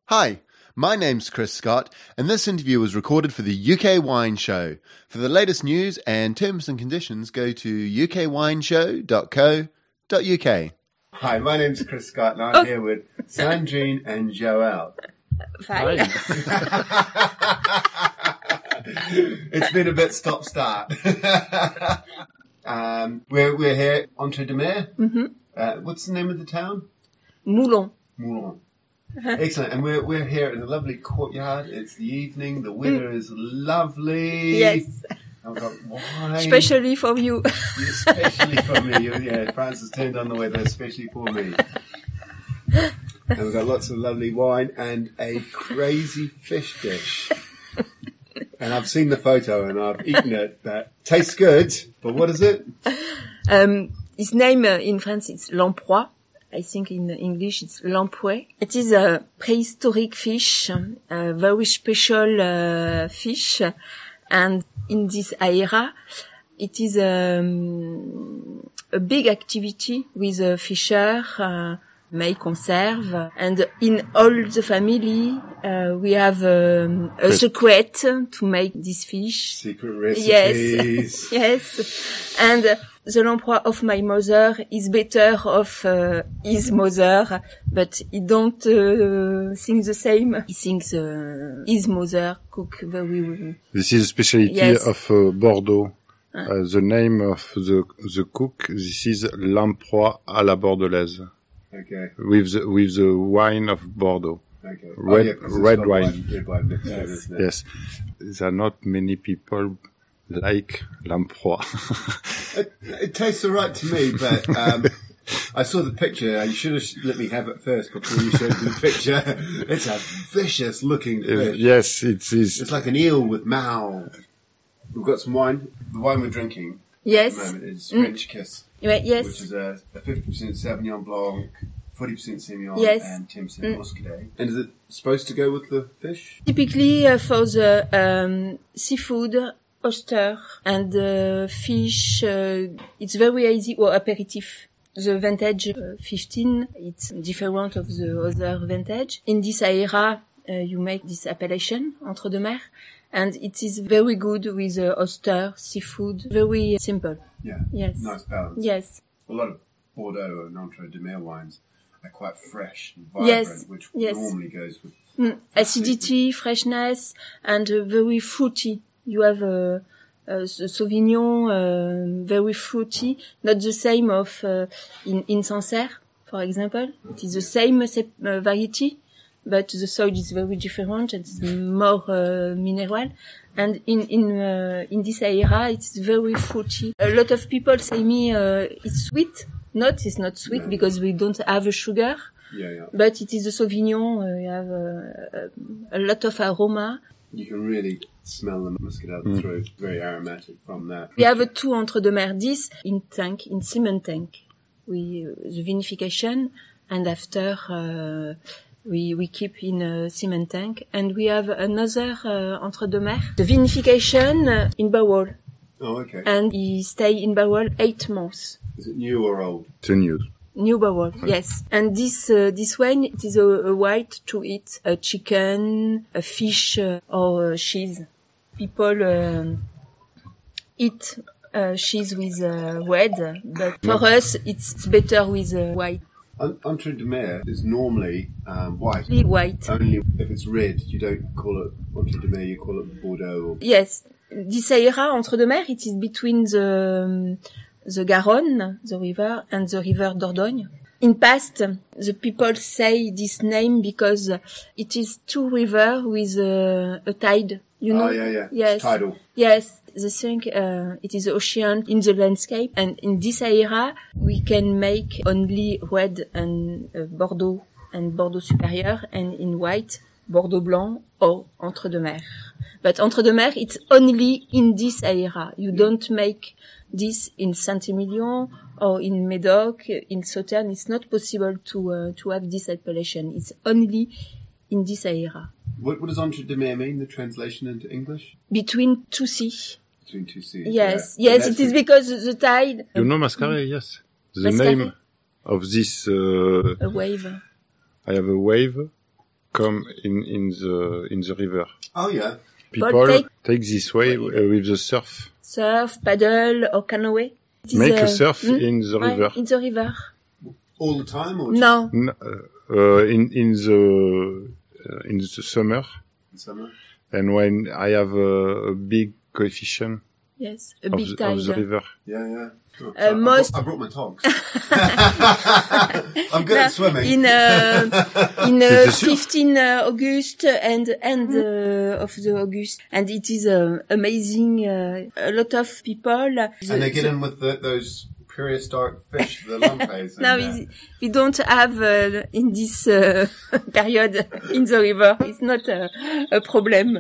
Hi, my name's Chris Scott, and this interview was recorded for the UK Wine Show. For the latest news and terms and conditions, go to ukwineshow.co.uk. Hi, my name's Chris Scott, and I'm here with Sandrine and Joelle. Fine. It's been a bit stop-start. We're here, Entre-deux-Mers. Mm-hmm. What's the name of the town? Moulon. Moulon. Excellent. And we're here in a lovely courtyard. It's the evening. The weather is lovely. Yes. I've got wine. Especially for you. Especially for me. Yeah, France has turned on the weather, especially for me. And we've got lots of lovely wine and a crazy fish dish. And I've seen the photo and I've eaten it. That tastes good, but what is it? Its name in France is lamproie. I think in English it's lamprey. It is a prehistoric fish, a very special fish. And in this area, it is a big activity with a fisher, make conserve. And in all the family, we have a secret to make this fish. Secret recipes. Yes. And the lamprey of my mother is better of his mother, but he don't think the same. He thinks his mother cook very well. This is a specialty of Bordeaux. The name of the cook, this is lamproie à la bordelaise. Okay. With the wine of Bordeaux. Okay. Red wine. Red wine mixed in, isn't it? Yes. There are not many people like lamproie. It tastes all right to me, but I saw the picture. You should have let me have it first before you showed me the picture. It's a vicious-looking fish. Yes, it is. It's like an eel with mouth. We've got some wine. The wine we're drinking Yes. at the moment is French Kiss, Yes. which is a 50% Sauvignon Blanc, 40% Semillon, Yes. and 10% Muscadet. And is it supposed to go with the fish? Typically for the seafood, oyster and fish, it's very easy or aperitif. The vintage 15, it's different of the other vintage. In this area, you make this appellation, Entre-deux-Mers, and it is very good with oyster, seafood, very simple. Yeah. Yes. Nice balance. Yes. A lot of Bordeaux and Entre-deux-Mers wines are quite fresh and vibrant, which normally goes with acidity, freshness, and very fruity. You have the Sauvignon, very fruity, not the same of in Sancerre, for example. It is the same variety, but the soil is very different. It's more mineral, and in this area, it's very fruity. A lot of people say me it's sweet. It's not sweet because we don't have sugar. Yeah. But it is a Sauvignon. You have a lot of aroma. You can really smell the muscat through. It's very aromatic from that. We have two Entre-deux-Mers 10 in cement tank. The vinification, and after we keep in a cement tank. And we have another Entre-deux-Mers, the vinification in barrel. Oh, okay. And he stay in barrel 8 months. Is it new or old? It's new. New barrel, yes. And this wine, it is a white to eat a chicken, a fish, or cheese. People eat cheese with red, but for us, it's better with white. Entre-deux-Mers is normally white. Really white. Only if it's red, you don't call it Entre-deux-Mers, you call it Bordeaux. Yes. This area, Entre-deux-Mers, it is between the Garonne, the river, and the river Dordogne. In past, the people say this name because it is two rivers with a tide. You know? Oh, yeah. Yes. It's tidal. Yes. The thing, it is the ocean in the landscape. And in this area, we can make only red and Bordeaux and Bordeaux Supérieur, and in white, Bordeaux Blanc or Entre-deux-Mers. But Entre-deux-Mers, it's only in this area. You don't make this in Saint-Emilion or in Médoc, in Sauternes. It's not possible to have this appellation. It's only in this area. What does Entre-deux-Mers mean, the translation into English? Between two seas. Between two seas. Yes, yeah. yes, it is because the tide. You know Mascaret, yes. The Mascaret? name of this... A wave. I have a wave come in the river. Oh yeah. People take this way with the surf. Surf, paddle, or canoe. Make a surf in the river. In the river. All the time, or No. In the summer. in summer? And when I have a big coefficient Yes, a of big tide. the river. Yeah. Oh, Most I brought my togs. I'm good at swimming. In C'est sûr. 15 August and end of the August, and it is amazing. A lot of people. And they get in with those prehistoric fish, the lumpers. Now we don't have in this period in the river. It's not a problem.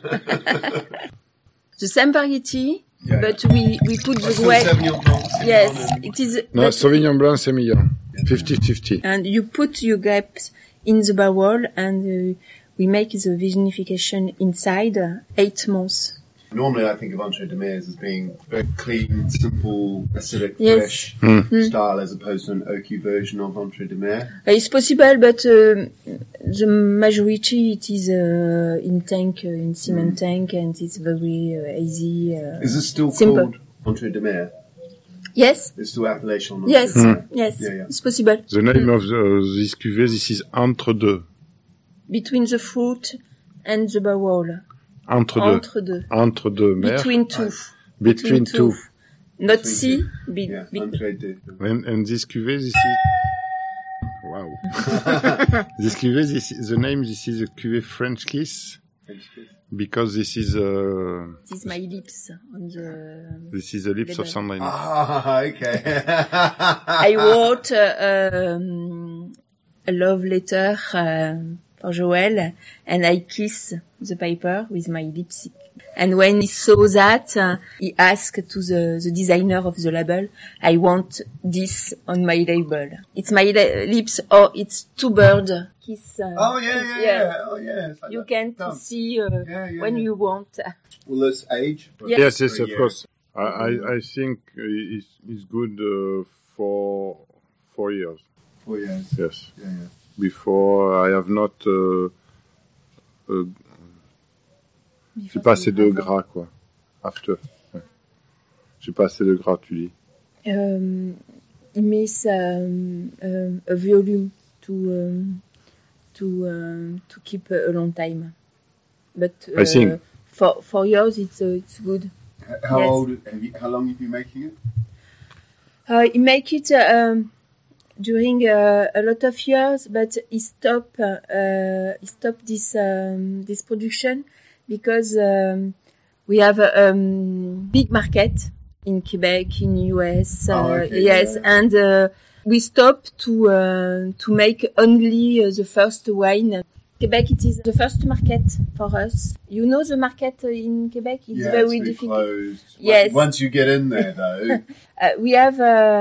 The same variety, Yeah, but we put the Still grape. Sauvignon Blanc. Yes, it is. No, but- Sauvignon Blanc, c'est meilleur. 50-50. and you put your grapes in the barrel, and we make the vinification inside 8 months. Normally, I think of Entre de Mer as being very clean, simple, acidic, Yes. fresh style, as opposed to an oaky version of Entre de Mer. It's possible, but the majority it is in tank, in cement tank, and it's very easy. Is this still simple. called Entre de Mer? Yes, It's still appellation. Entre yes, de Mer. yes. Yeah. It's possible. The name of this cuvée, this is Entre deux. Between the fruit and the barrel. Entre deux. Entre deux. Entre deux mers. Between two. Between two. Not Between C. two. Yeah, Entre de. And this cuvée, this is... Wow. This cuvée, the name, this is a cuvée French kiss. Because this is This is my lips on the. this is the lips of Sandrine. Ah, okay. I wrote a love letter for Joël, and I kiss the paper with my lipstick. And when he saw that, he asked to the designer of the label, I want this on my label. It's my lips, or it's two bird kiss. Oh yeah. Oh yeah. It's like You that. can Done. see when you want. Will this age? Yes, For a of year. course. I think it's good for 4 years. 4 years. Yes. Yeah. Before I have not. J'ai pas assez de gras, quoi. After. Ouais. J'ai pas assez de gras, tu dis. It means a volume to keep a long time. But I think. for 4 years it's good. How Yes. old? How long have you been making it? He make it during a lot of years, but he stopped this production because we have a big market in Quebec, in US. Okay, yes, yeah. and we stopped to make only the first wine. Quebec, it is the first market for us. You know the market in Quebec? It's Yeah, very it's been difficult. closed. Yes. Once you get in there, though. We have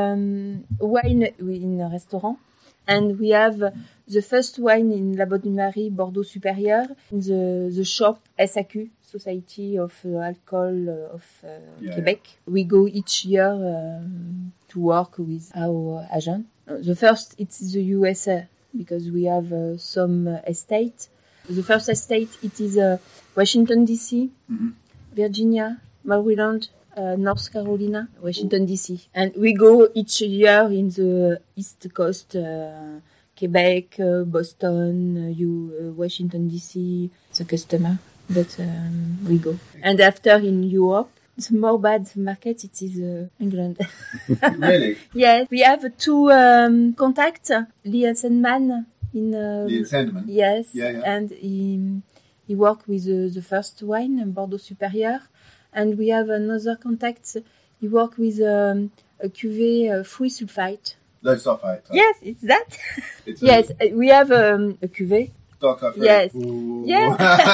wine in a restaurant, and we have the first wine in La Bonne Marie, Bordeaux Supérieur, in the shop SAQ, Society of Alcohol of Quebec. We go each year to work with our agent. The first, it's the USA, because we have some estate. The first estate, it is Washington, D.C., Virginia, Maryland, North Carolina, Washington, D.C. And we go each year in the East Coast, Quebec, Boston, Washington, D.C., the customer, but we go. And after in Europe, the more bad market, it is England. Really? Yes, we have 2 contacts. Lee Sandman in The Sandman? yes, Yeah. and he worked with the first wine, Bordeaux Supérieur, and we have another contact. He worked with a cuvée free sulfite. Low sulfite. Yes, it's that. It's Yes, we have a cuvée, Dark sulfite. Yes. Ooh. Yeah.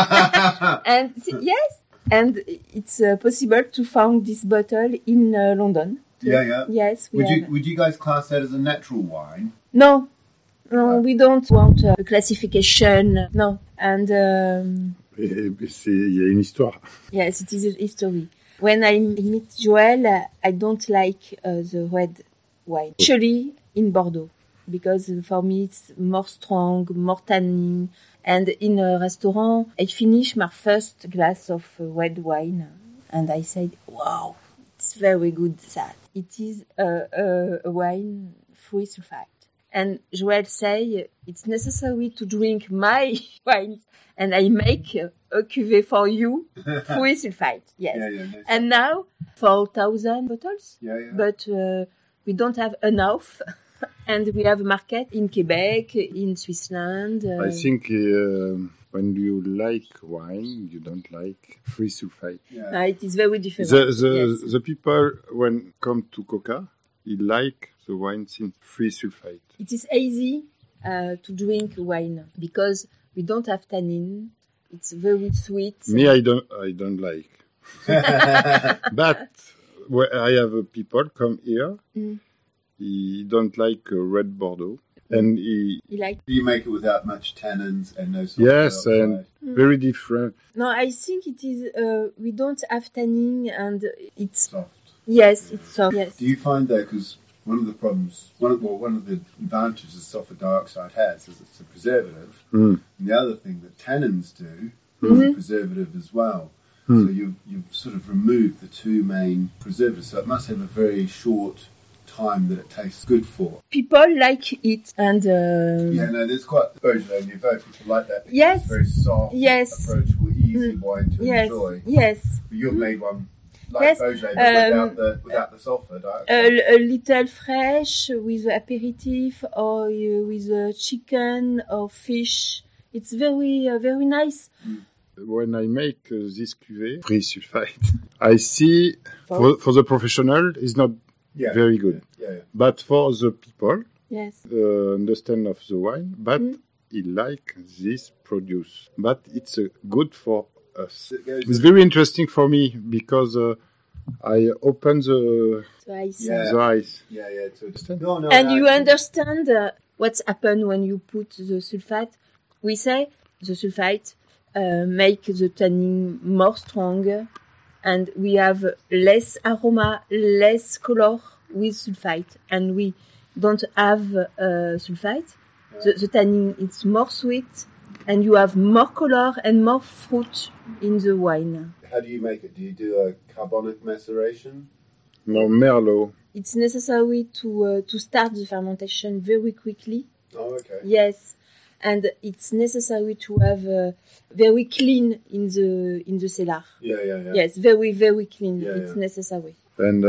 and yes, and it's possible to find this bottle in London. Yeah. Yes, we have. Would you guys class that as a natural wine? No, we don't want a classification. No, and Il y a une histoire. yes, it is a history. When I meet Joël, I don't like the red wine, especially in Bordeaux, because for me it's more strong, more tannin, And in a restaurant, I finished my first glass of red wine, and I said, "Wow, it's very good that it is a wine free sulfite." And Joël say it's necessary to drink my wine, and I make a cuvée for you, free sulfite. Yes. Nice. And now 4,000 bottles. Yeah. But we don't have enough, and we have a market in Quebec, in Switzerland. I think when you like wine, you don't like free sulfite. Yeah. It is very different. The people when come to Coca, they like the wine in free sulfite. It is easy to drink wine because we don't have tannin. It's very sweet. Me, I don't like. But when I have people come here, he don't like red Bordeaux, and he You like? You make it without much tannins and no sulfur yes, dioxide. and very different. No, I think it is. We don't have tannin, and it's Soft. yes, it's soft. Yes. Do you find that because one of the problems, one of the advantages sulfur dioxide has is it's a preservative, and the other thing that tannins do is a preservative as well. So you've sort of removed the two main preservatives. So it must have a very short time that it tastes good for. People like it, and There's quite Beaujolais Nouveau. People like that. Because Yes. it's very soft, Yes. approachable, easy wine to yes, enjoy. yes. But you've made one like Yes, Beaujolais, but without the sulfur dioxide. A little fresh with aperitif or with chicken or fish. It's very nice. When I make this cuvée free sulfite, I see for the professional it's not very good, Yeah. but for the people Yes. understand of the wine, but he like this produce, but it's good for us. It's very interesting for me because I open the So I see. Yeah. the eyes. Yeah. Understand? And you understand what's happened when you put the sulfate. We say the sulfite make the tannin more stronger, and we have less aroma, less color with sulfite, and we don't have sulfite. The tannin is more sweet, and you have more color and more fruit in the wine. How do you make it? Do you do a carbonic maceration? No, Merlot. It's necessary to start the fermentation very quickly. Oh, okay. Yes, and it's necessary to have very clean in the cellar. Yeah. Yes, very clean. Yeah, It's yeah. necessary. And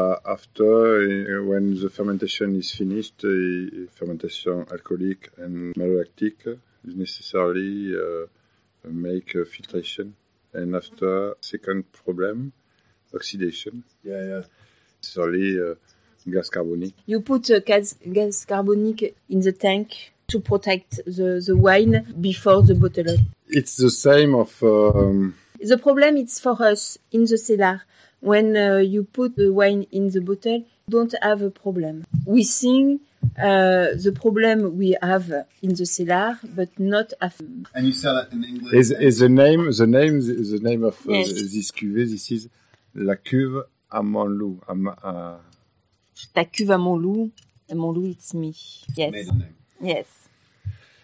after, when the fermentation is finished, fermentation alcoholic and malolactic is necessarily make filtration. And after, second problem, oxidation. Yeah. Necessarily gas carbonic. You put gas carbonic in the tank to protect the wine before the bottle. It's the same of... The problem is for us in the cellar. When you put the wine in the bottle, you don't have a problem. We think the problem we have in the cellar, but not after. And you sell it in England? Is the name of Yes. this cuvée? This is La Cuve à Montloup. La cuve à Montloup. Montloup, it's me. Yes. Maiden name. Yes.